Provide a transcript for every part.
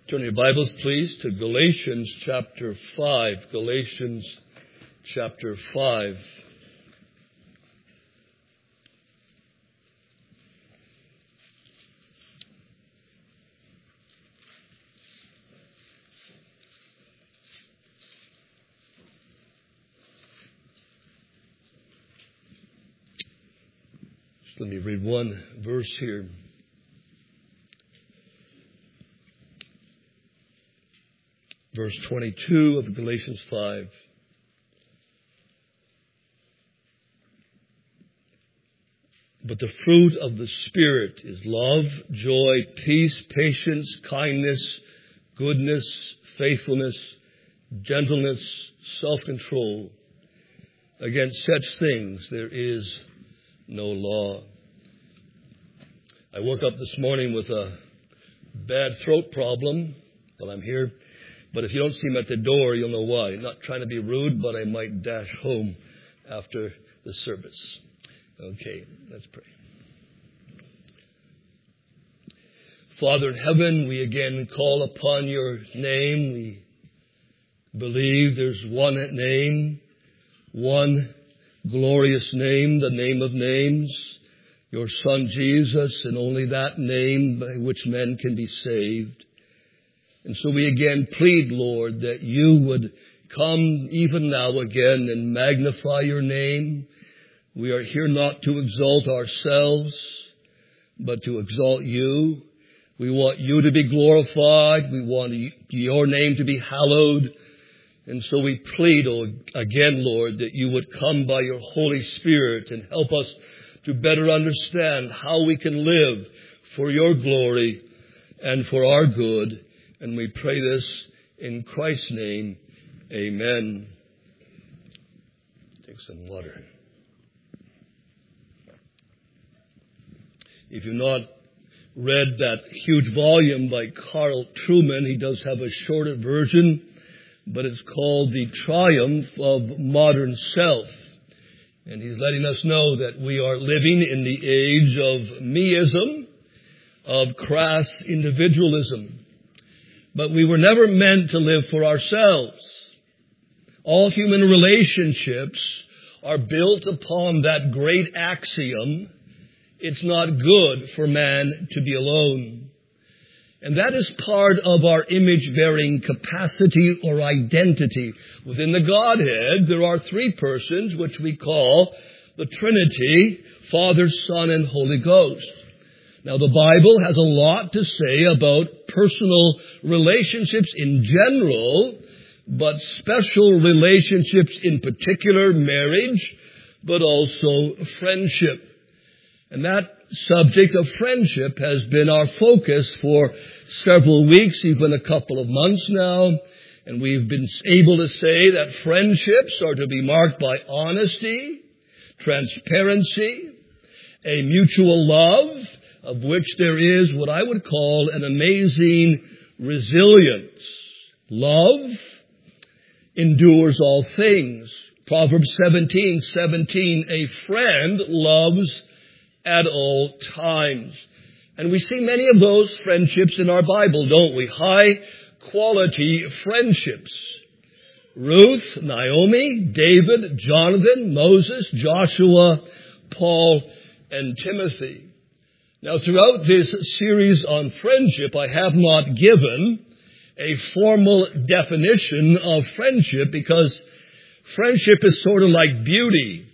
Turn your Bibles, please, to Galatians chapter 5. Galatians chapter 5. Just let me read one verse here. Verse 22 of Galatians 5. But the fruit of the Spirit is love, joy, peace, patience, kindness, goodness, faithfulness, gentleness, self-control. Against such things there is no law. I woke up this morning with a bad throat problem while I'm here. But if you don't see him at the door, you'll know why. Not trying to be rude, but I might dash home after the service. Okay, let's pray. Father in heaven, we again call upon your name. We believe there's one name, one glorious name, the name of names, your Son Jesus, and only that name by which men can be saved. And so we again plead, Lord, that you would come even now again and magnify your name. We are here not to exalt ourselves, but to exalt you. We want you to be glorified. We want your name to be hallowed. And so we plead again, Lord, that you would come by your Holy Spirit and help us to better understand how we can live for your glory and for our good. And we pray this in Christ's name. Amen. Take some water. If you've not read that huge volume by Carl Trueman, he does have a shorter version, but it's called The Triumph of Modern Self. And he's letting us know that we are living in the age of meism, of crass individualism. But we were never meant to live for ourselves. All human relationships are built upon that great axiom, it's not good for man to be alone. And that is part of our image-bearing capacity or identity. Within the Godhead, there are three persons which we call the Trinity, Father, Son, and Holy Ghost. Now, the Bible has a lot to say about personal relationships in general, but special relationships in particular, marriage, but also friendship. And that subject of friendship has been our focus for several weeks, even a couple of months now. And we've been able to say that friendships are to be marked by honesty, transparency, a mutual love, of which there is what I would call an amazing resilience. Love endures all things. Proverbs 17:17, a friend loves at all times. And we see many of those friendships in our Bible, don't we? High quality friendships. Ruth, Naomi, David, Jonathan, Moses, Joshua, Paul, and Timothy. Now, throughout this series on friendship, I have not given a formal definition of friendship because friendship is sort of like beauty.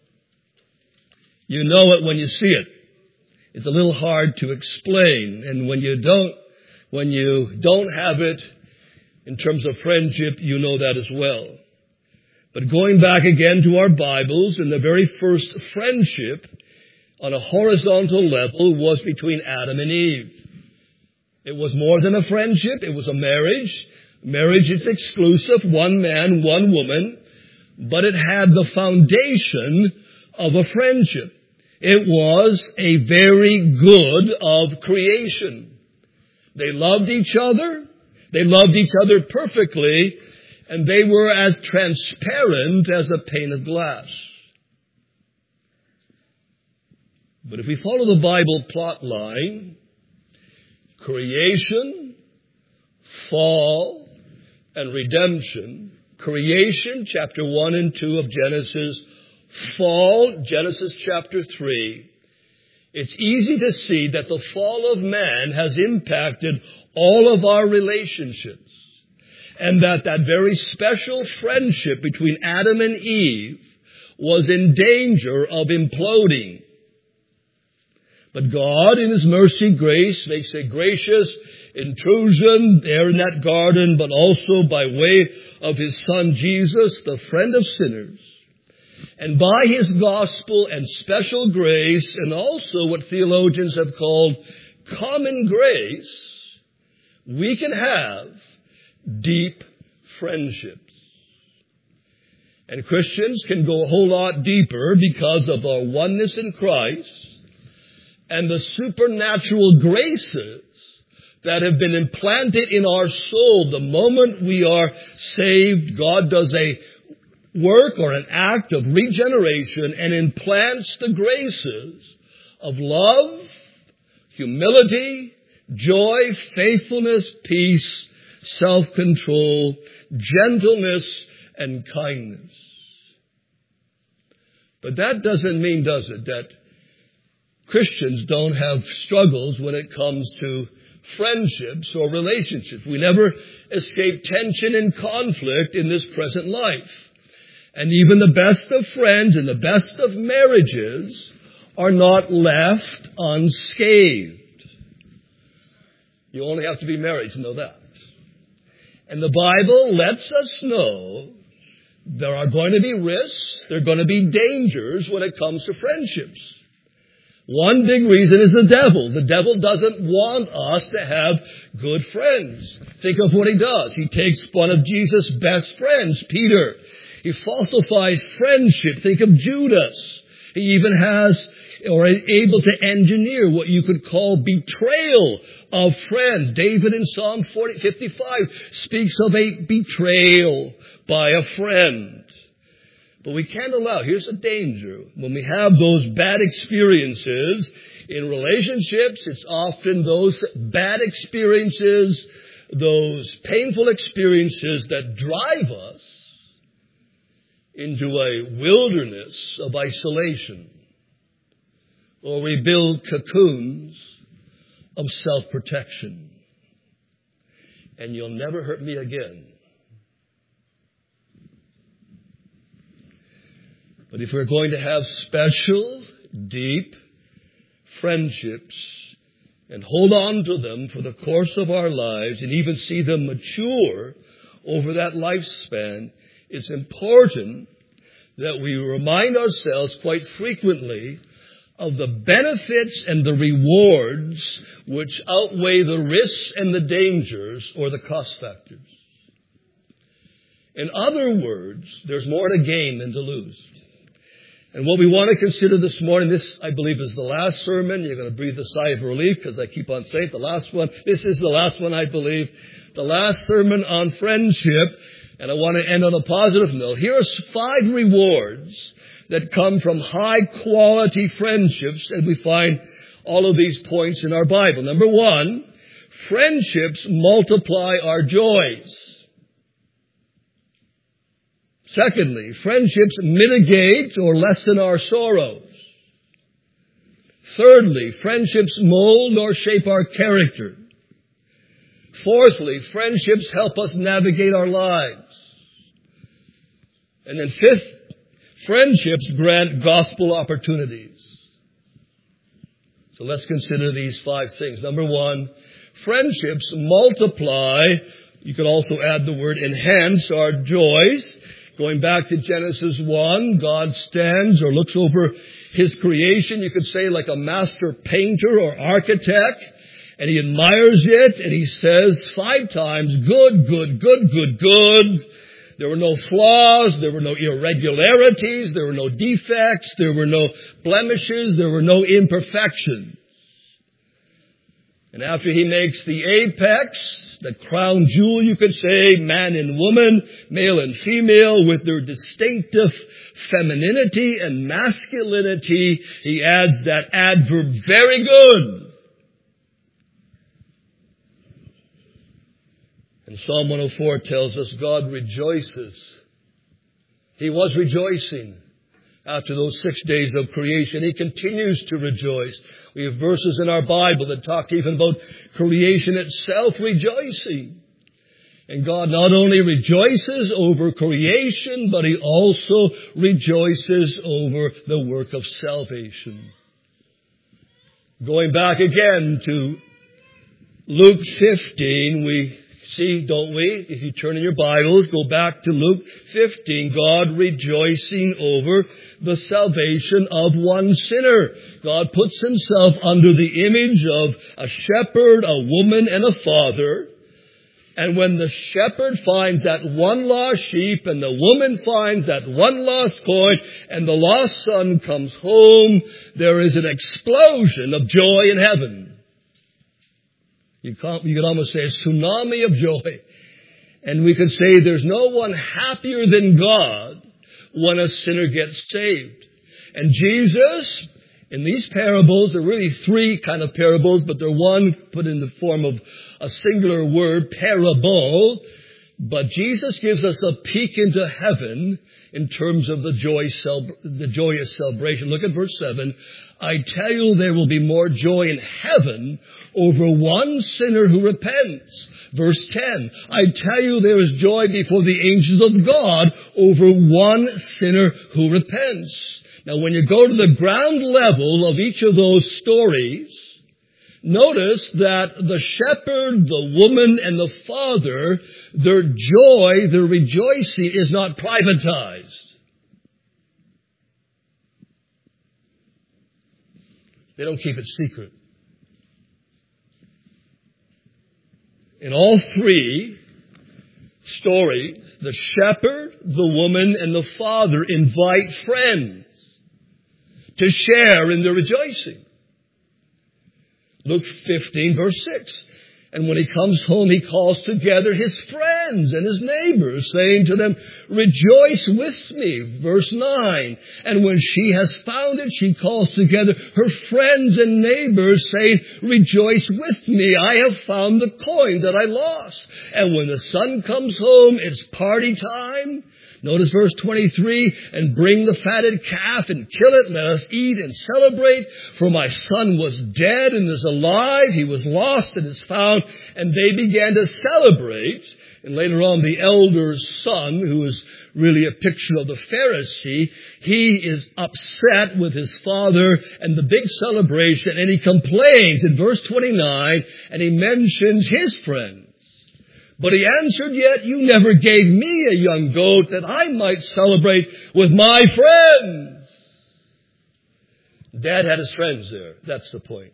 You know it when you see it. It's a little hard to explain. And when you don't have it in terms of friendship, you know that as well. But going back again to our Bibles, in the very first friendship, on a horizontal level, was between Adam and Eve. It was more than a friendship. It was a marriage. Marriage is exclusive, one man, one woman, but it had the foundation of a friendship. It was a very good of creation. They loved each other. They loved each other perfectly, and they were as transparent as a pane of glass. But if we follow the Bible plot line, creation, fall and redemption, creation, chapter 1 and 2 of Genesis, fall, Genesis chapter 3, it's easy to see that the fall of man has impacted all of our relationships, and that very special friendship between Adam and Eve was in danger of imploding. But God, in His mercy, grace, makes a gracious intrusion there in that garden, but also by way of His Son Jesus, the friend of sinners. And by His gospel and special grace, and also what theologians have called common grace, we can have deep friendships. And Christians can go a whole lot deeper because of our oneness in Christ and the supernatural graces that have been implanted in our soul. The moment we are saved, God does a work or an act of regeneration and implants the graces of love, humility, joy, faithfulness, peace, self-control, gentleness, and kindness. But that doesn't mean, does it, that Christians don't have struggles when it comes to friendships or relationships. We never escape tension and conflict in this present life. And even the best of friends and the best of marriages are not left unscathed. You only have to be married to know that. And the Bible lets us know there are going to be risks, there are going to be dangers when it comes to friendships. One big reason is the devil. The devil doesn't want us to have good friends. Think of what he does. He takes one of Jesus' best friends, Peter. He falsifies friendship. Think of Judas. He even has or is able to engineer what you could call betrayal of friends. David in Psalm 55 speaks of a betrayal by a friend. But we can't allow, here's the danger, when we have those bad experiences in relationships, it's often those bad experiences, those painful experiences that drive us into a wilderness of isolation. Or we build cocoons of self-protection. And you'll never hurt me again. But if we're going to have special, deep friendships and hold on to them for the course of our lives and even see them mature over that lifespan, it's important that we remind ourselves quite frequently of the benefits and the rewards which outweigh the risks and the dangers or the cost factors. In other words, there's more to gain than to lose. And what we want to consider this morning, this I believe is the last sermon. You're going to breathe a sigh of relief because I keep on saying the last one. This is the last one, I believe. The last sermon on friendship. And I want to end on a positive note. Here are 5 rewards that come from high quality friendships, and we find all of these points in our Bible. Number 1, friendships multiply our joys. Secondly, friendships mitigate or lessen our sorrows. Thirdly, friendships mold or shape our character. Fourthly, friendships help us navigate our lives. And then 5th, friendships grant gospel opportunities. So let's consider these 5 things. Number 1, friendships multiply. You could also add the word enhance our joys. Going back to Genesis 1, God stands or looks over His creation, you could say like a master painter or architect, and He admires it, and He says 5 times, good, good, good, good, good. There were no flaws, there were no irregularities, there were no defects, there were no blemishes, there were no imperfections. And after He makes the apex, the crown jewel, you could say, man and woman, male and female, with their distinctive femininity and masculinity, He adds that adverb, very good. And Psalm 104 tells us God rejoices. He was rejoicing after those 6 days of creation. He continues to rejoice. We have verses in our Bible that talk even about creation itself rejoicing. And God not only rejoices over creation, but He also rejoices over the work of salvation. Going back again to Luke 15, we see, don't we? If you turn in your Bibles, go back to Luke 15, God rejoicing over the salvation of one sinner. God puts Himself under the image of a shepherd, a woman, and a father. And when the shepherd finds that one lost sheep and the woman finds that one lost coin and the lost son comes home, there is an explosion of joy in heaven. You could almost say a tsunami of joy. And we could say there's no one happier than God when a sinner gets saved. And Jesus, in these parables, there are really three kind of parables, but they're one put in the form of a singular word, parable. But Jesus gives us a peek into heaven in terms of the joyous celebration. Look at verse 7. I tell you there will be more joy in heaven over one sinner who repents. Verse 10. I tell you there is joy before the angels of God over one sinner who repents. Now when you go to the ground level of each of those stories, notice that the shepherd, the woman, and the father, their joy, their rejoicing is not privatized. They don't keep it secret. In all three stories, the shepherd, the woman, and the father invite friends to share in their rejoicing. Luke 15, verse 6. And when he comes home, he calls together his friends and his neighbors, saying to them, rejoice with me. Verse 9. And when she has found it, she calls together her friends and neighbors, saying, rejoice with me. I have found the coin that I lost. And when the son comes home, it's party time. Notice verse 23, and bring the fatted calf and kill it. Let us eat and celebrate. For my son was dead and is alive. He was lost and is found. And they began to celebrate. And later on, the elder's son, who is really a picture of the Pharisee, he is upset with his father and the big celebration. And he complains in verse 29, and he mentions his friends. But he answered, yet you never gave me a young goat that I might celebrate with my friends. Dad had his friends there. That's the point.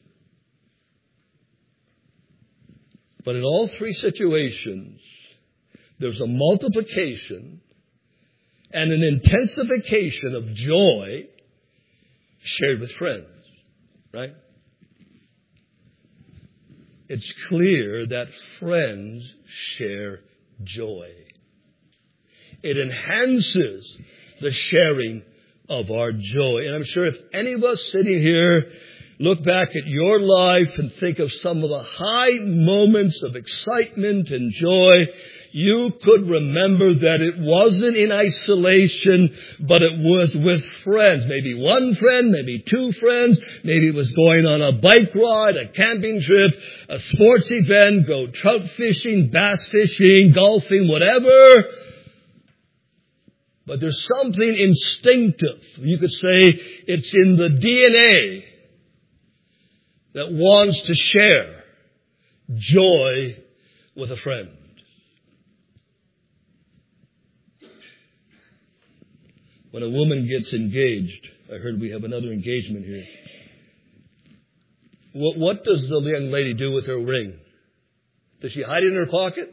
But in all three situations, there's a multiplication and an intensification of joy shared with friends. Right? It's clear that friends share joy. It enhances the sharing of our joy. And I'm sure if any of us sitting here look back at your life and think of some of the high moments of excitement and joy, you could remember that it wasn't in isolation, but it was with friends. Maybe one friend, maybe two friends. Maybe it was going on a bike ride, a camping trip, a sports event, go trout fishing, bass fishing, golfing, whatever. But there's something instinctive. You could say it's in the DNA that wants to share joy with a friend. When a woman gets engaged, I heard we have another engagement here. What does the young lady do with her ring? Does she hide it in her pocket?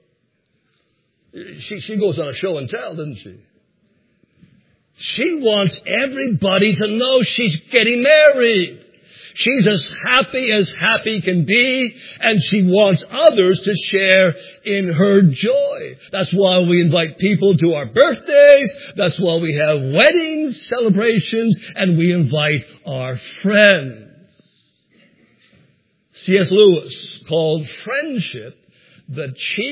She goes on a show and tell, doesn't she? She wants everybody to know she's getting married. She's as happy can be, and she wants others to share in her joy. That's why we invite people to our birthdays. That's why we have weddings, celebrations, and we invite our friends. C.S. Lewis called friendship the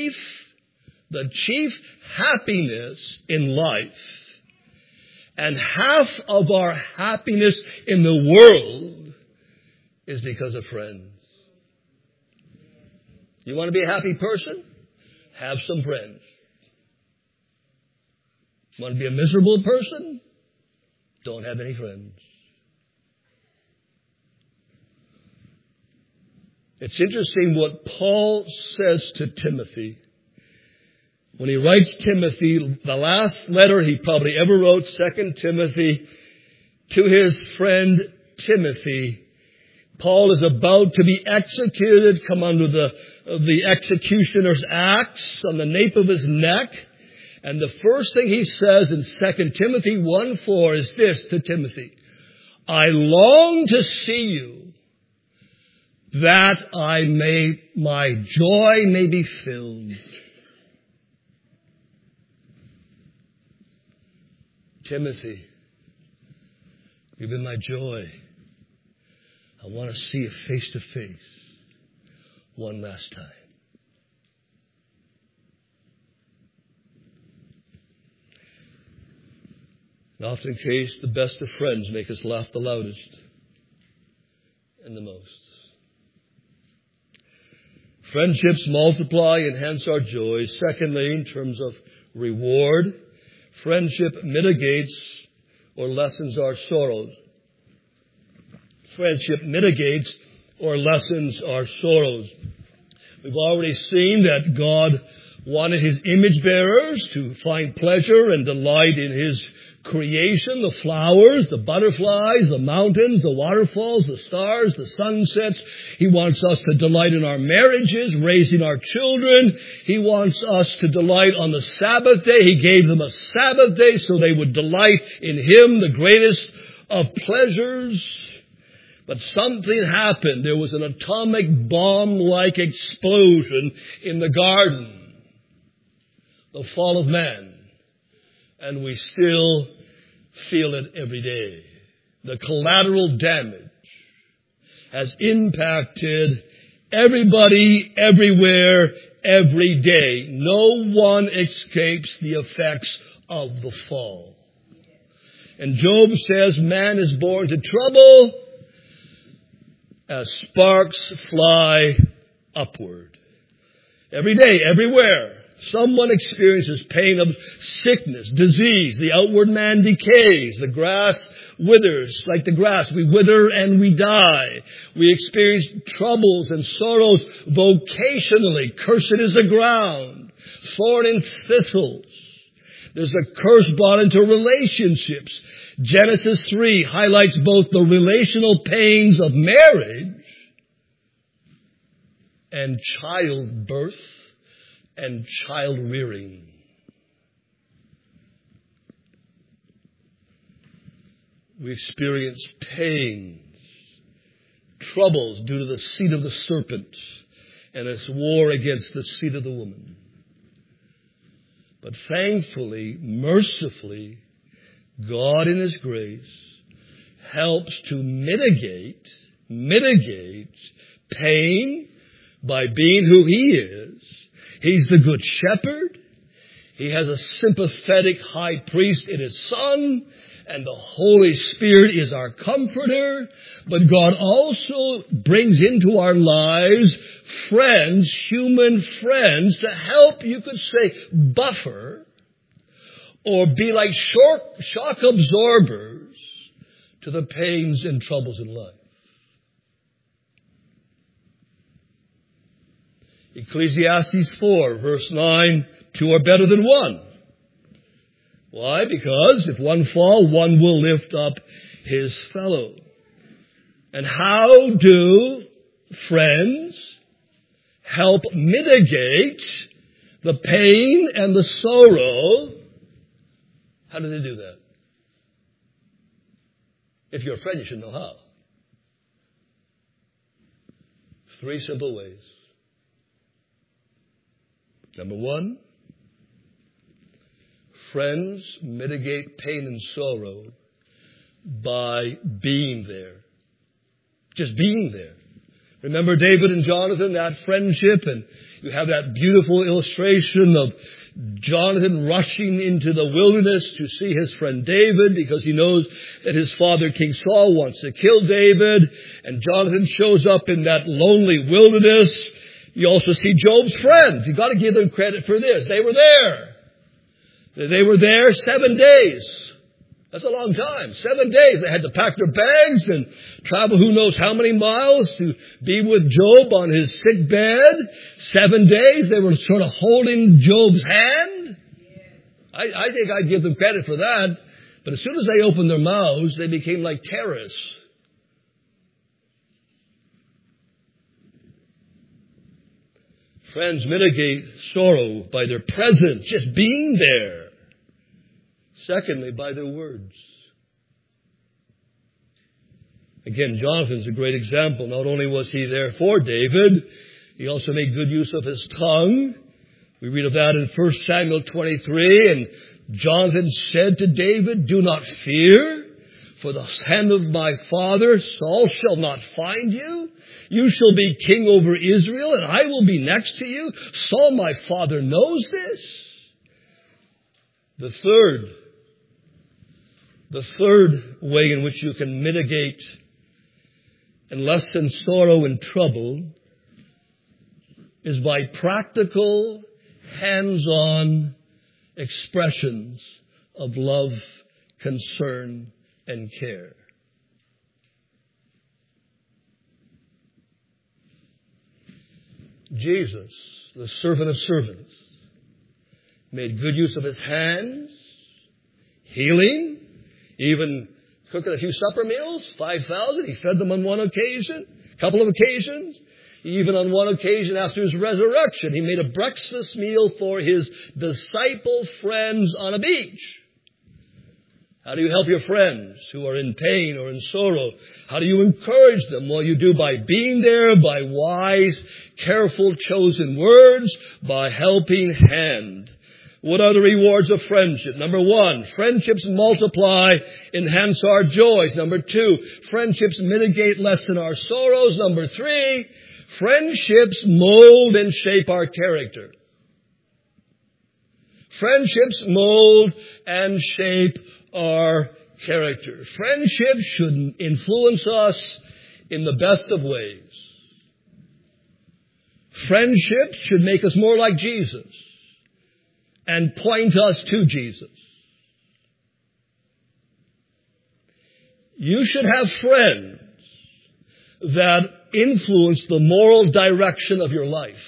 chief happiness in life and half of our happiness in the world is because of friends. You want to be a happy person? Have some friends. Want to be a miserable person? Don't have any friends. It's interesting what Paul says to Timothy. When he writes Timothy, the last letter he probably ever wrote, 2 Timothy, to his friend Timothy, Paul is about to be executed, come under the executioner's axe on the nape of his neck. And the first thing he says in 2 Timothy 1:4 is this to Timothy: I long to see you, that my joy may be filled. Timothy, you've been my joy. I want to see you face to face one last time. In often case, the best of friends make us laugh the loudest and the most. Friendships multiply, enhance our joy. Secondly, in terms of reward, friendship mitigates or lessens our sorrows. Friendship mitigates or lessens our sorrows. We've already seen that God wanted His image bearers to find pleasure and delight in His creation, the flowers, the butterflies, the mountains, the waterfalls, the stars, the sunsets. He wants us to delight in our marriages, raising our children. He wants us to delight on the Sabbath day. He gave them a Sabbath day so they would delight in Him, the greatest of pleasures. But something happened. There was an atomic bomb-like explosion in the garden. The fall of man. And we still feel it every day. The collateral damage has impacted everybody, everywhere, every day. No one escapes the effects of the fall. And Job says man is born to trouble as sparks fly upward. Every day, everywhere. Someone experiences pain of sickness, disease. The outward man decays. The grass withers like the grass. We wither and we die. We experience troubles and sorrows vocationally. Cursed is the ground. Thorn and thistles. There's a curse brought into relationships. Genesis 3 highlights both the relational pains of marriage and childbirth and child rearing. We experience pains, troubles due to the seed of the serpent and its war against the seed of the woman. But thankfully, mercifully, God in His grace helps to mitigate pain by being who He is. He's the good shepherd. He has a sympathetic high priest in His Son. And the Holy Spirit is our comforter. But God also brings into our lives friends, human friends, to help, you could say, buffer or be like shock absorbers to the pains and troubles in life. Ecclesiastes 4, verse 9, 2 are better than one. Why? Because if one fall, one will lift up his fellow. And how do friends help mitigate the pain and the sorrow? How do they do that? If you're a friend, you should know how. 3 simple ways. Number 1, friends mitigate pain and sorrow by being there. Just being there. Remember David and Jonathan, that friendship, and you have that beautiful illustration of Jonathan rushing into the wilderness to see his friend David because he knows that his father, King Saul, wants to kill David. And Jonathan shows up in that lonely wilderness. You also see Job's friends. You've got to give them credit for this. They were there. They were there 7 days. That's a long time. 7 days. They had to pack their bags and travel who knows how many miles to be with Job on his sick bed. 7 days. They were sort of holding Job's hand. I think I'd give them credit for that. But as soon as they opened their mouths, they became like terrorists. Friends mitigate sorrow by their presence, just being there. Secondly, by their words. Again, Jonathan's a great example. Not only was he there for David, he also made good use of his tongue. We read of that in 1 Samuel 23. And Jonathan said to David, "Do not fear, for the hand of my father Saul shall not find you. You shall be king over Israel, and I will be next to you. Saul my father knows this." The third way in which you can mitigate and lessen sorrow and trouble is by practical, hands-on expressions of love, concern, and care. Jesus, the servant of servants, made good use of his hands, healing, even cooking a few supper meals, 5,000. He fed them on one occasion, a couple of occasions. Even on one occasion after his resurrection, he made a breakfast meal for his disciple friends on a beach. How do you help your friends who are in pain or in sorrow? How do you encourage them? Well, you do by being there, by wise, careful, chosen words, by helping hand. What are the rewards of friendship? Number 1, friendships multiply, enhance our joys. Number 2, friendships mitigate, lessen our sorrows. Number 3, friendships mold and shape our character. Friendships mold and shape our character. Friendship should influence us in the best of ways. Friendship should make us more like Jesus and point us to Jesus. You should have friends that influence the moral direction of your life.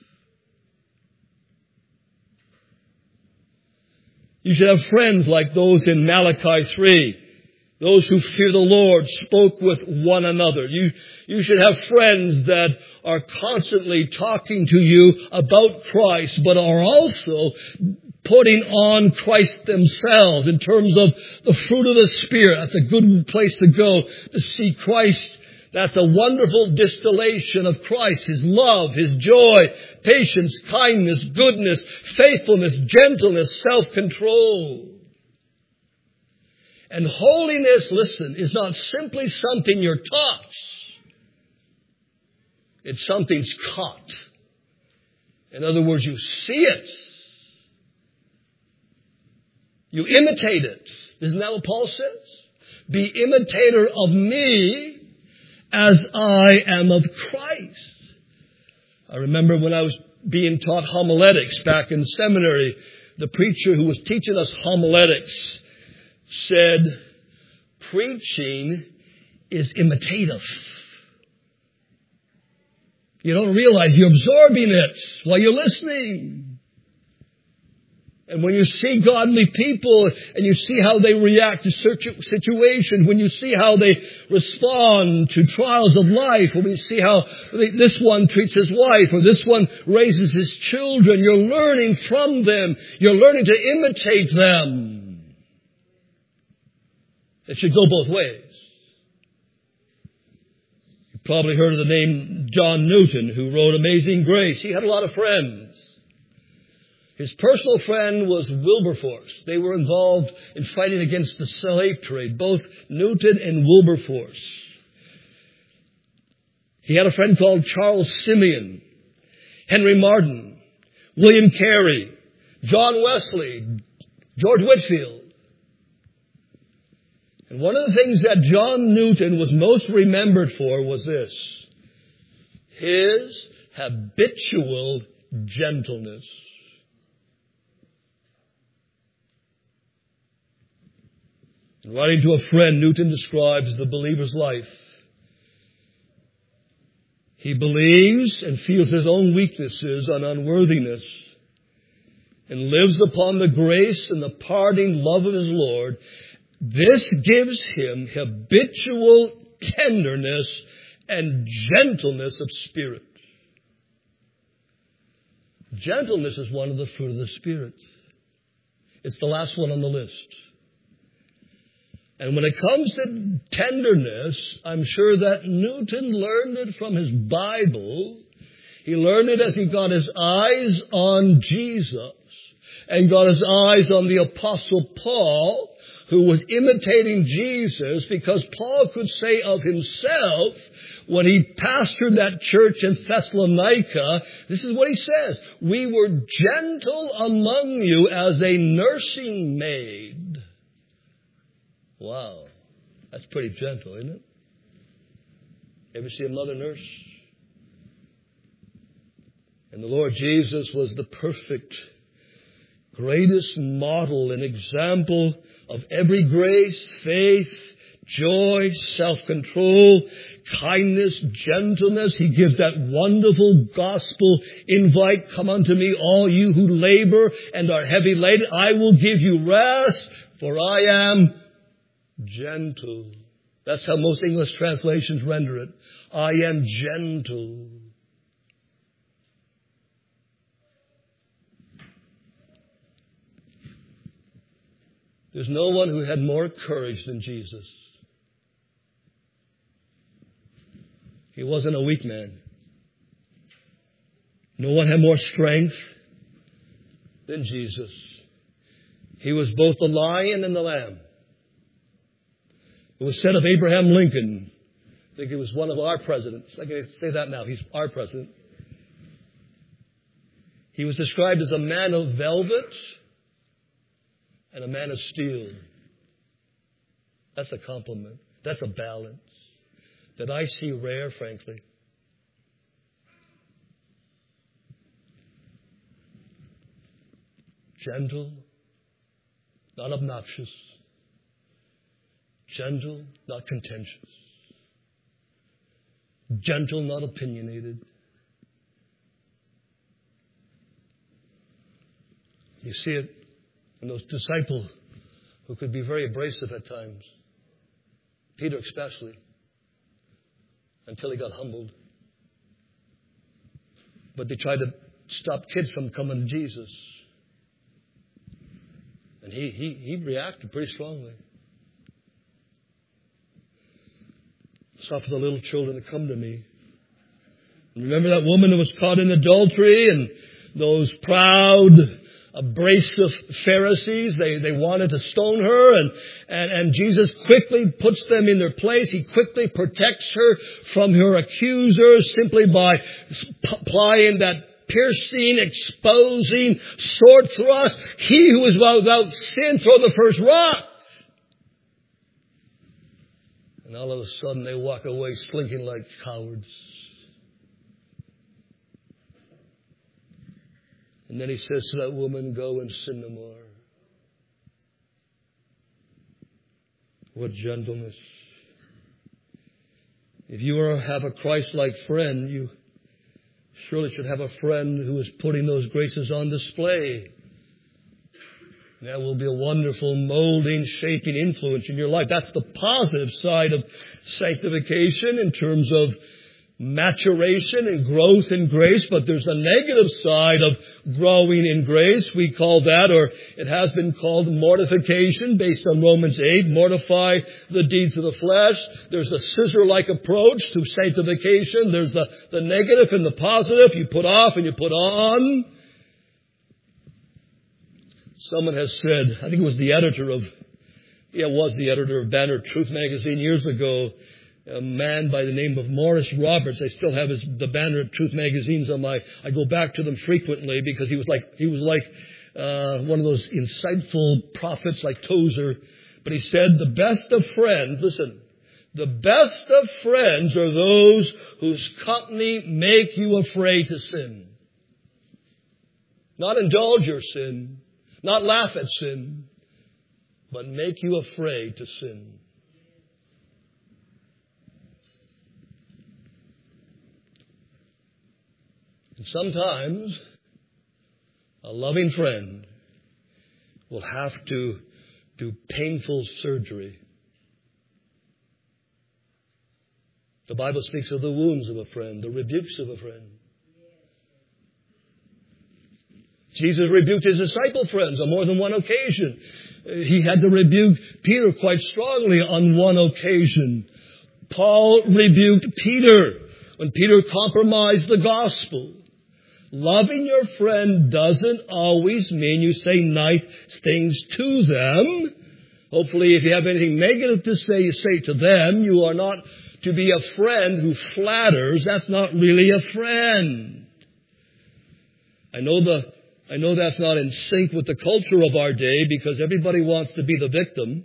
You should have friends like those in Malachi 3. Those who fear the Lord spoke with one another. You should have friends that are constantly talking to you about Christ, but are also putting on Christ themselves in terms of the fruit of the Spirit. That's a good place to go to see Christ. That's a wonderful distillation of Christ, His love, His joy, patience, kindness, goodness, faithfulness, gentleness, self-control. And holiness, listen, is not simply something you're taught. It's something's caught. In other words, you see it. You imitate it. Isn't that what Paul says? Be imitator of me as I am of Christ. I remember when I was being taught homiletics back in seminary, the preacher who was teaching us homiletics said, preaching is imitative. You don't realize you're absorbing it while you're listening. And when you see godly people and you see how they react to situations, when you see how they respond to trials of life, when you see how this one treats his wife or this one raises his children, you're learning from them. You're learning to imitate them. It should go both ways. You've probably heard of the name John Newton, who wrote Amazing Grace. He had a lot of friends. His personal friend was Wilberforce. They were involved in fighting against the slave trade, both Newton and Wilberforce. He had a friend called Charles Simeon, Henry Martyn, William Carey, John Wesley, George Whitefield. And one of the things that John Newton was most remembered for was this: his habitual gentleness. In writing to a friend, Newton describes the believer's life. He believes and feels his own weaknesses and unworthiness, and lives upon the grace and the pardoning love of his Lord. This gives him habitual tenderness and gentleness of spirit. Gentleness is one of the fruit of the Spirit. It's the last one on the list. And when it comes to tenderness, I'm sure that Newton learned it from his Bible. He learned it as he got his eyes on Jesus and got his eyes on the Apostle Paul, who was imitating Jesus, because Paul could say of himself, when he pastored that church in Thessalonica, this is what he says: "We were gentle among you as a nursing maid." Wow, that's pretty gentle, isn't it? Ever see a mother nurse? And the Lord Jesus was the perfect, greatest model and example of every grace, faith, joy, self-control, kindness, gentleness. He gives that wonderful gospel invite: "Come unto me, all you who labor and are heavy laden. I will give you rest, for I am gentle." That's how most English translations render it. I am gentle. There's no one who had more courage than Jesus. He wasn't a weak man. No one had more strength than Jesus. He was both the lion and the lamb. It was said of Abraham Lincoln, I think it was one of our presidents. I can say that now. He's our president. He was described as a man of velvet and a man of steel. That's a compliment. That's a balance that I see rare, frankly. Gentle, not obnoxious. Gentle, not contentious. Gentle, not opinionated. You see it in those disciples who could be very abrasive at times. Peter especially, until he got humbled. But they tried to stop kids from coming to Jesus. And he reacted pretty strongly. Suffer the little children to come to me. And remember that woman who was caught in adultery, and those proud, abrasive Pharisees, they wanted to stone her, and Jesus quickly puts them in their place. He quickly protects her from her accusers simply by applying that piercing, exposing sword thrust. He who is without sin, throw the first rock. And all of a sudden they walk away slinking like cowards. And then he says to that woman, "Go and sin no more." What gentleness. If you have a Christ-like friend, you surely should have a friend who is putting those graces on display. That will be a wonderful molding, shaping influence in your life. That's the positive side of sanctification in terms of maturation and growth in grace. But there's a negative side of growing in grace. We call that, or it has been called, mortification, based on Romans 8. Mortify the deeds of the flesh. There's a scissor-like approach to sanctification. There's the negative and the positive. You put off and you put on. Someone has said, I think it was the editor of Banner Truth magazine years ago, a man by the name of Morris Roberts. I still have the banner of Truth magazines on I go back to them frequently because he was like one of those insightful prophets like Tozer. But he said, the best of friends, listen, the best of friends are those whose company make you afraid to sin. Not indulge your sin, not laugh at sin, but make you afraid to sin. And sometimes a loving friend will have to do painful surgery. The Bible speaks of the wounds of a friend, the rebukes of a friend. Jesus rebuked his disciple friends on more than one occasion. He had to rebuke Peter quite strongly on one occasion. Paul rebuked Peter when Peter compromised the gospel. Loving your friend doesn't always mean you say nice things to them. Hopefully, if you have anything negative to say, you say to them. You are not to be a friend who flatters. That's not really a friend. I know that's not in sync with the culture of our day because everybody wants to be the victim.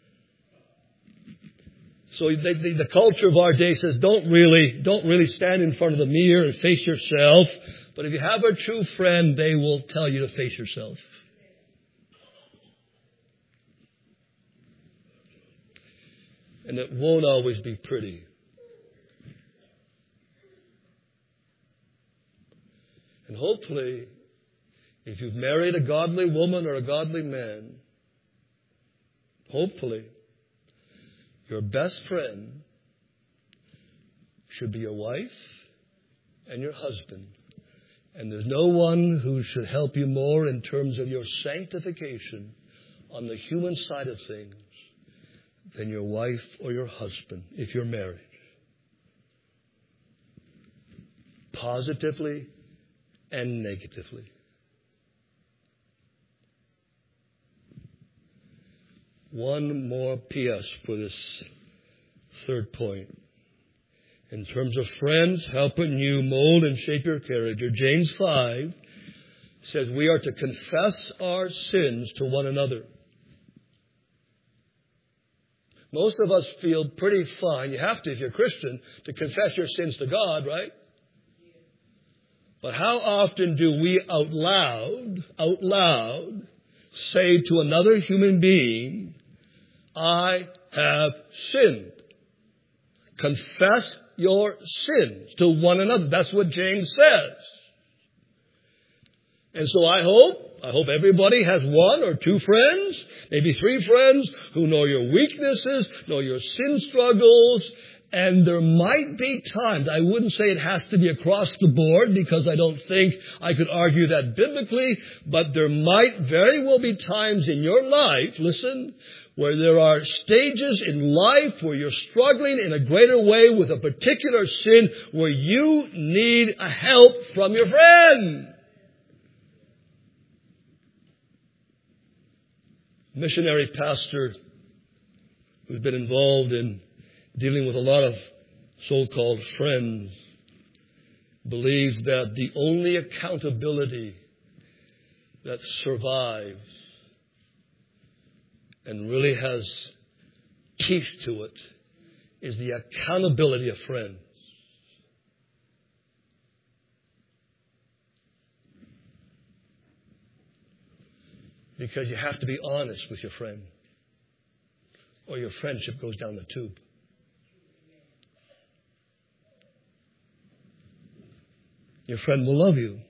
So the culture of our day says don't really stand in front of the mirror and face yourself. But if you have a true friend, they will tell you to face yourself. And it won't always be pretty. And hopefully, if you've married a godly woman or a godly man, hopefully, your best friend should be your wife and your husband. And there's no one who should help you more in terms of your sanctification on the human side of things than your wife or your husband if you're married. Positively and negatively. One more PS for this third point. In terms of friends helping you mold and shape your character, James 5 says we are to confess our sins to one another. Most of us feel pretty fine. You have to, if you're a Christian, to confess your sins to God, right? But how often do we out loud, say to another human being, I have sinned? Confess your sins to one another. That's what James says. And so I hope everybody has one or two friends, maybe three friends who know your weaknesses, know your sin struggles, and there might be times, I wouldn't say it has to be across the board because I don't think I could argue that biblically, but there might very well be times in your life, listen, where there are stages in life where you're struggling in a greater way with a particular sin where you need a help from your friend. Missionary pastor who's been involved in dealing with a lot of so-called friends believes that the only accountability that survives and really has teeth to it is the accountability of friends. Because you have to be honest with your friend, or your friendship goes down the tube. Your friend will love you,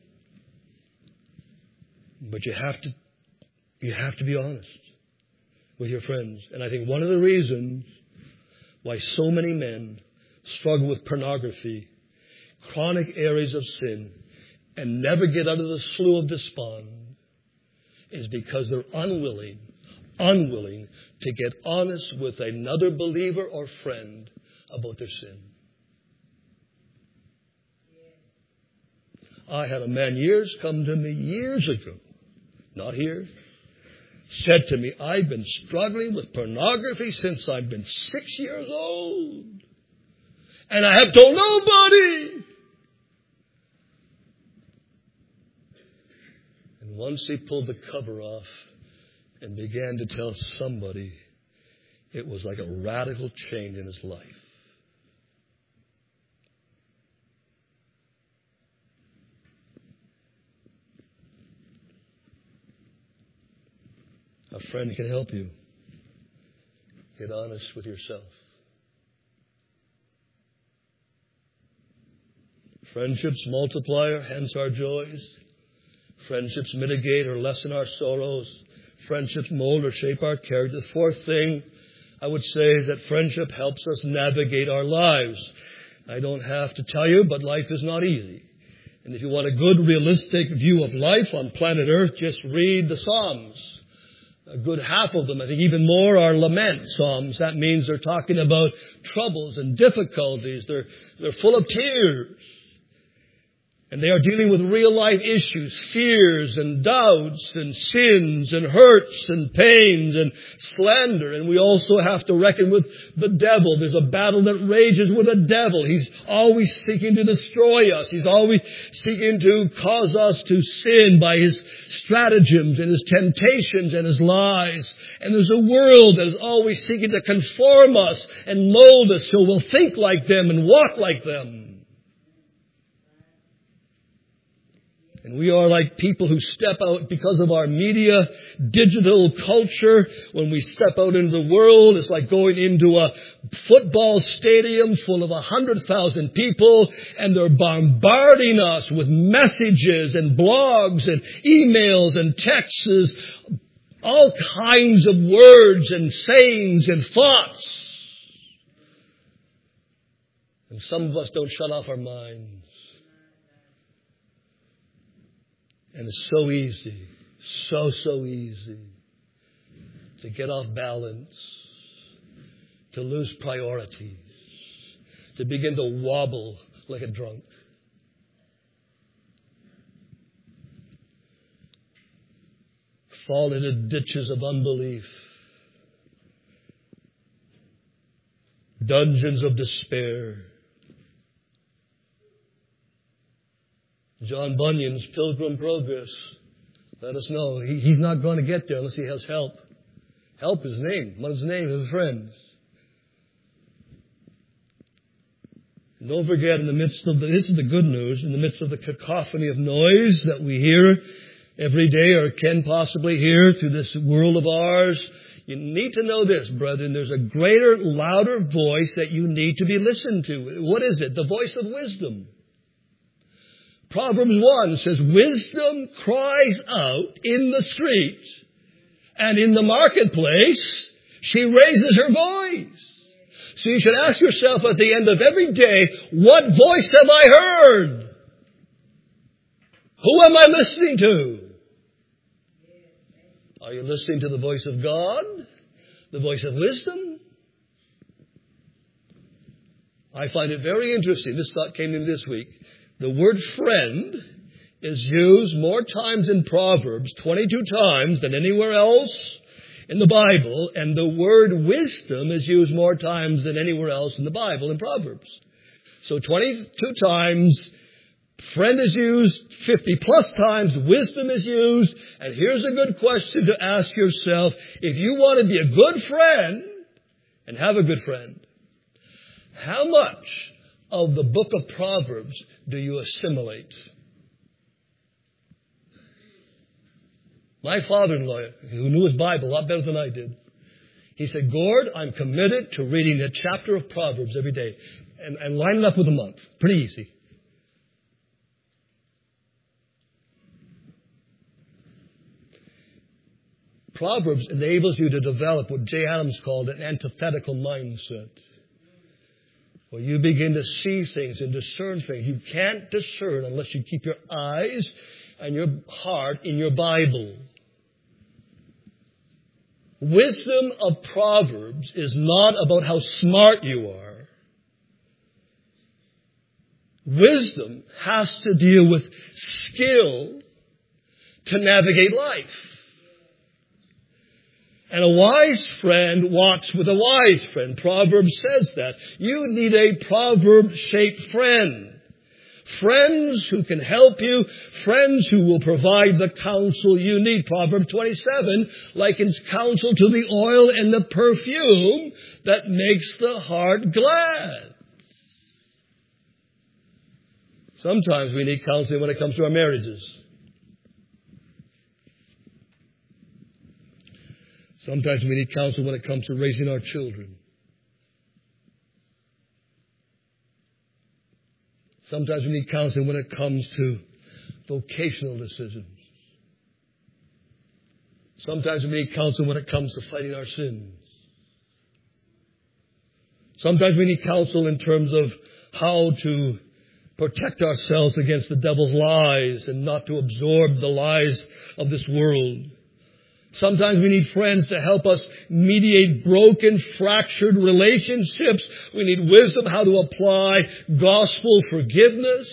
but you have to be honest with your friends. And I think one of the reasons why so many men struggle with pornography, chronic areas of sin, and never get out of the slough of despond is because they're unwilling to get honest with another believer or friend about their sin. I had a man come to me years ago, not here, said to me, I've been struggling with pornography since I've been 6 years old. And I have told nobody. And once he pulled the cover off and began to tell somebody, it was like a radical change in his life. A friend can help you. Get honest with yourself. Friendships multiply or hence our joys. Friendships mitigate or lessen our sorrows. Friendships mold or shape our character. The fourth thing I would say is that friendship helps us navigate our lives. I don't have to tell you, but life is not easy. And if you want a good, realistic view of life on planet Earth, just read the Psalms. A good half of them, I think even more, are lament psalms. That means they're talking about troubles and difficulties. They're full of tears. And they are dealing with real life issues, fears and doubts and sins and hurts and pains and slander. And we also have to reckon with the devil. There's a battle that rages with the devil. He's always seeking to destroy us. He's always seeking to cause us to sin by his stratagems and his temptations and his lies. And there's a world that is always seeking to conform us and mold us so we'll think like them and walk like them. And we are like people who step out because of our media, digital culture. When we step out into the world, it's like going into a football stadium full of 100,000 people, and they're bombarding us with messages and blogs and emails and texts, all kinds of words and sayings and thoughts. And some of us don't shut off our minds. And it's so easy, so easy to get off balance, to lose priorities, to begin to wobble like a drunk. Fall into ditches of unbelief, dungeons of despair. John Bunyan's Pilgrim Progress let us know he's not going to get there unless he has help. Help his name. What is his name? His friends. And don't forget, in the midst of this is the good news, in the midst of the cacophony of noise that we hear every day or can possibly hear through this world of ours, you need to know this, brethren. There's a greater, louder voice that you need to be listened to. What is it? The voice of wisdom. Proverbs 1 says, wisdom cries out in the street, and in the marketplace she raises her voice. So you should ask yourself at the end of every day, what voice have I heard? Who am I listening to? Are you listening to the voice of God? The voice of wisdom? I find it very interesting. This thought came in this week. The word friend is used more times in Proverbs, 22 times than anywhere else in the Bible. And the word wisdom is used more times than anywhere else in the Bible in Proverbs. So 22 times, friend is used, 50 plus times, wisdom is used. And here's a good question to ask yourself. If you want to be a good friend and have a good friend, how much of the book of Proverbs do you assimilate? My father-in-law, who knew his Bible a lot better than I did, he said, Gord, I'm committed to reading a chapter of Proverbs every day and line it up with a month. Pretty easy. Proverbs enables you to develop what Jay Adams called an antithetical mindset. Where you begin to see things and discern things. You can't discern unless you keep your eyes and your heart in your Bible. Wisdom of Proverbs is not about how smart you are. Wisdom has to deal with skill to navigate life. And a wise friend walks with a wise friend. Proverbs says that. You need a proverb-shaped friend. Friends who can help you. Friends who will provide the counsel you need. Proverbs 27 likens counsel to the oil and the perfume that makes the heart glad. Sometimes we need counseling when it comes to our marriages. Sometimes we need counsel when it comes to raising our children. Sometimes we need counseling when it comes to vocational decisions. Sometimes we need counsel when it comes to fighting our sins. Sometimes we need counsel in terms of how to protect ourselves against the devil's lies and not to absorb the lies of this world. Sometimes we need friends to help us mediate broken, fractured relationships. We need wisdom how to apply gospel forgiveness.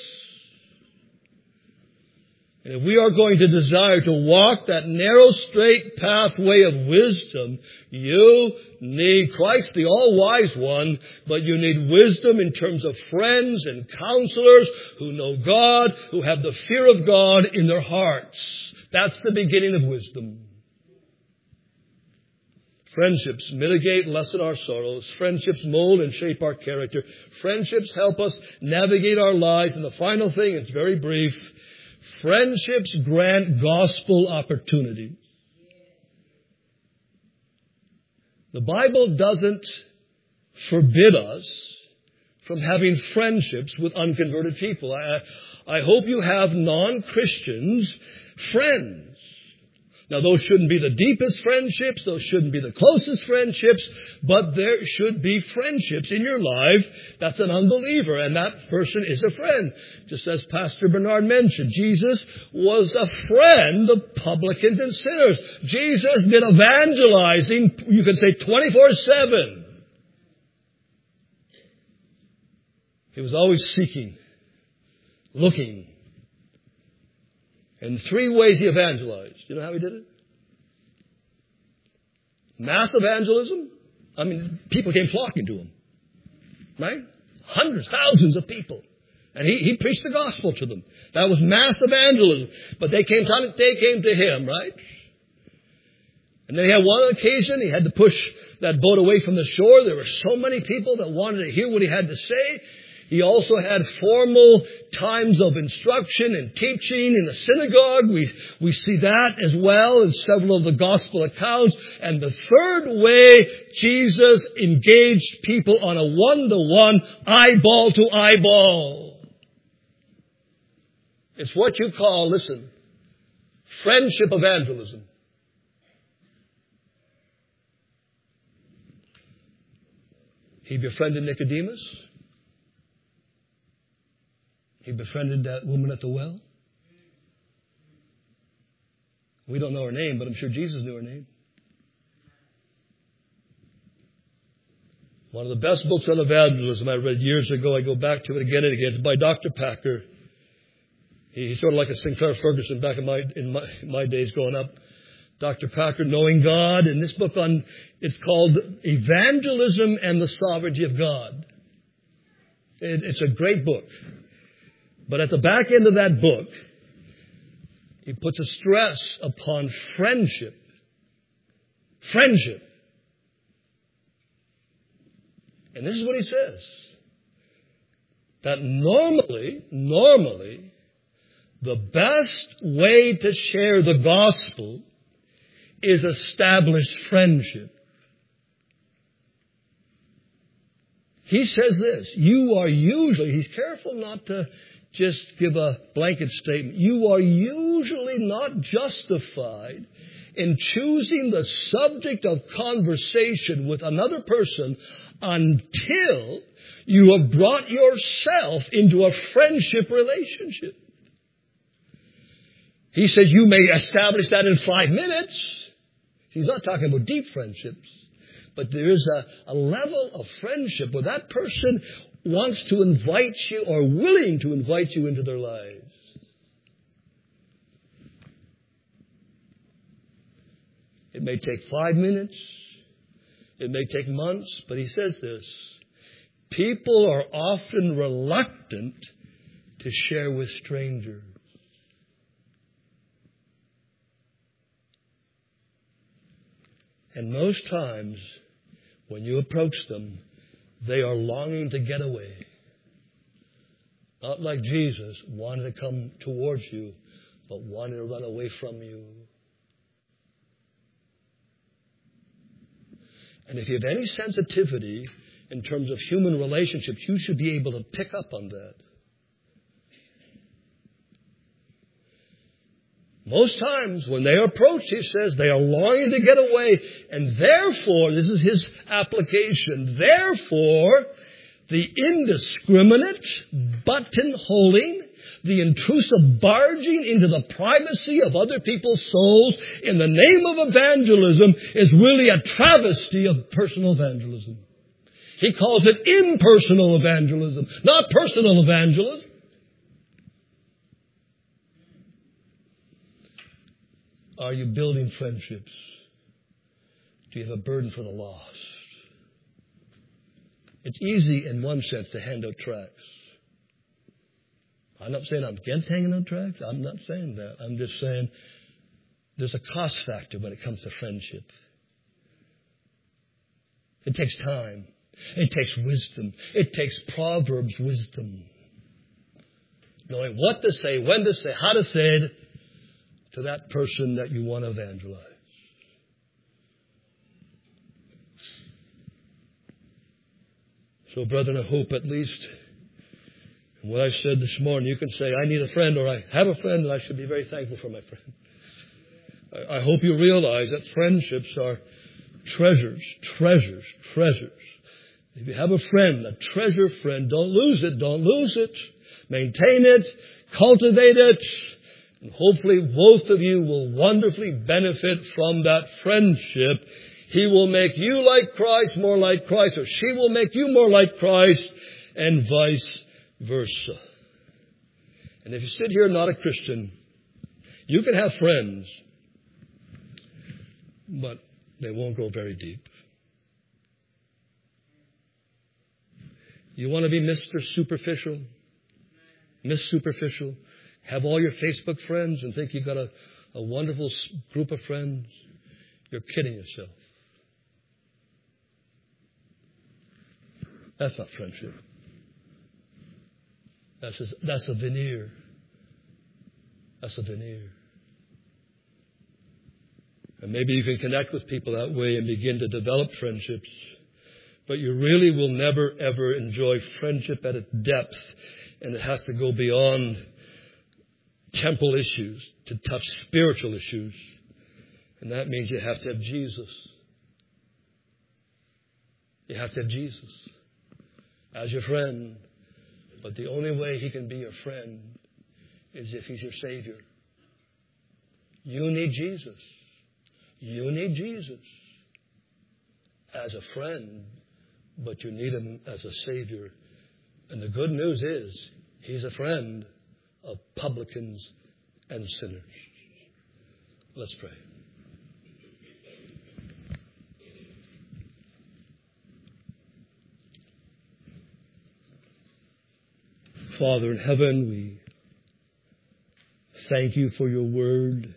And if we are going to desire to walk that narrow, straight pathway of wisdom, you need Christ, the all-wise one, but you need wisdom in terms of friends and counselors who know God, who have the fear of God in their hearts. That's the beginning of wisdom. Friendships mitigate and lessen our sorrows. Friendships mold and shape our character. Friendships help us navigate our lives. And the final thing, it's very brief, friendships grant gospel opportunities. The Bible doesn't forbid us from having friendships with unconverted people. I hope you have non-Christians friends. Now, those shouldn't be the deepest friendships. Those shouldn't be the closest friendships. But there should be friendships in your life that's an unbeliever. And that person is a friend. Just as Pastor Bernard mentioned, Jesus was a friend of publicans and sinners. Jesus did evangelizing, you could say 24/7. He was always seeking, looking. And 3 ways he evangelized. You know how he did it? Mass evangelism. I mean, people came flocking to him. Right? Hundreds, thousands of people. And he preached the gospel to them. That was mass evangelism. But they came to him, right? And then he had one occasion, he had to push that boat away from the shore. There were so many people that wanted to hear what he had to say. He also had formal times of instruction and teaching in the synagogue. We see that as well in several of the gospel accounts. And the third way, Jesus engaged people on a one-to-one, eyeball to eyeball. It's what you call, listen, friendship evangelism. He befriended Nicodemus. He befriended that woman at the well. We don't know her name, but I'm sure Jesus knew her name. One of the best books on evangelism I read years ago, I go back to it again and again. It's by Dr. Packer. He's sort of like a Sinclair Ferguson back in my days growing up. Dr. Packer, Knowing God. And this book it's called Evangelism and the Sovereignty of God. It's a great book. But at the back end of that book, he puts a stress upon friendship. Friendship. And this is what he says. That normally, the best way to share the gospel is established friendship. He says this, he's careful not to just give a blanket statement. You are usually not justified in choosing the subject of conversation with another person until you have brought yourself into a friendship relationship. He says you may establish that in 5 minutes. He's not talking about deep friendships. But there is a level of friendship where that person wants to invite you or willing to invite you into their lives. It may take 5 minutes. It may take months. But he says this. People are often reluctant to share with strangers. And most times, when you approach them, they are longing to get away. Not like Jesus, wanting to come towards you, but wanting to run away from you. And if you have any sensitivity in terms of human relationships, you should be able to pick up on that. Most times when they are approached, he says, they are longing to get away. And therefore, this is his application, therefore, the indiscriminate buttonholing, the intrusive barging into the privacy of other people's souls in the name of evangelism is really a travesty of personal evangelism. He calls it impersonal evangelism, not personal evangelism. Are you building friendships? Do you have a burden for the lost? It's easy in one sense to hand out tracts. I'm not saying I'm against handing out tracts. I'm not saying that. I'm just saying there's a cost factor when it comes to friendship. It takes time. It takes wisdom. It takes Proverbs wisdom. Knowing what to say, when to say, how to say it to that person that you want to evangelize. So, brethren, I hope at least in what I said this morning, you can say, I need a friend, or I have a friend, and I should be very thankful for my friend. I hope you realize that friendships are treasures, treasures, treasures. If you have a friend, a treasure friend, don't lose it, don't lose it. Maintain it, cultivate it, and hopefully both of you will wonderfully benefit from that friendship. He will make you like Christ, more like Christ, or she will make you more like Christ, and vice versa. And if you sit here not a Christian, you can have friends, but they won't go very deep. You want to be Mr. Superficial? Miss Superficial? Have all your Facebook friends and think you've got a wonderful group of friends? You're kidding yourself. That's not friendship. That's a veneer. That's a veneer. And maybe you can connect with people that way and begin to develop friendships. But you really will never, ever enjoy friendship at its depth. And it has to go beyond temporal issues to touch spiritual issues. And that means you have to have Jesus. You have to have Jesus as your friend. But the only way he can be your friend is if he's your Savior. You need Jesus. You need Jesus as a friend, but you need him as a Savior. And the good news is he's a friend of publicans and sinners. Let's pray. Father in heaven, we thank you for your word.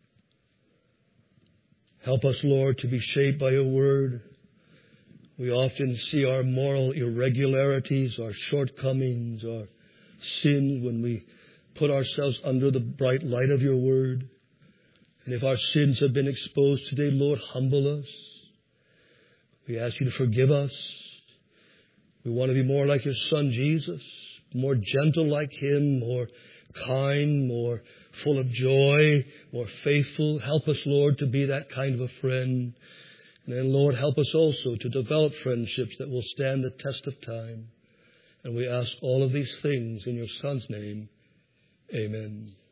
Help us, Lord, to be shaped by your word. We often see our moral irregularities, our shortcomings, our sins when we put ourselves under the bright light of your word. And if our sins have been exposed today, Lord, humble us. We ask you to forgive us. We want to be more like your Son, Jesus, more gentle like him, more kind, more full of joy, more faithful. Help us, Lord, to be that kind of a friend. And then, Lord, help us also to develop friendships that will stand the test of time. And we ask all of these things in your Son's name. Amen.